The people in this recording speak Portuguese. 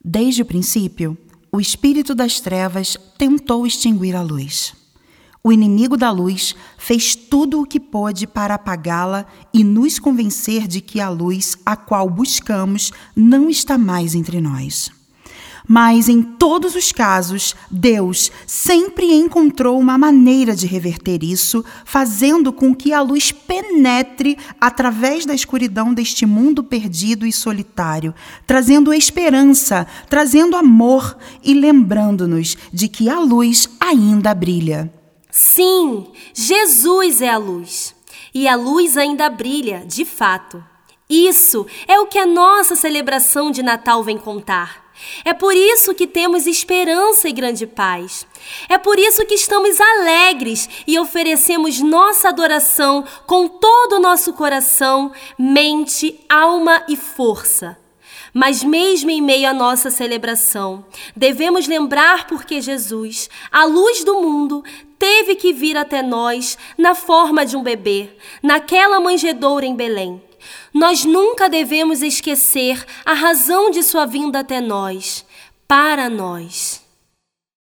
Desde o princípio, o espírito das trevas tentou extinguir a luz. O inimigo da luz fez tudo o que pôde para apagá-la e nos convencer de que a luz a qual buscamos não está mais entre nós. Mas, em todos os casos, Deus sempre encontrou uma maneira de reverter isso, fazendo com que a luz penetre através da escuridão deste mundo perdido e solitário, trazendo esperança, trazendo amor e lembrando-nos de que a luz ainda brilha. Sim, Jesus é a luz. E a luz ainda brilha, de fato. Isso é o que a nossa celebração de Natal vem contar. É por isso que temos esperança e grande paz. É por isso que estamos alegres e oferecemos nossa adoração com todo o nosso coração, mente, alma e força. Mas mesmo em meio à nossa celebração, devemos lembrar porque Jesus, a luz do mundo, teve que vir até nós na forma de um bebê, naquela manjedoura em Belém. Nós nunca devemos esquecer a razão de sua vinda até nós, para nós.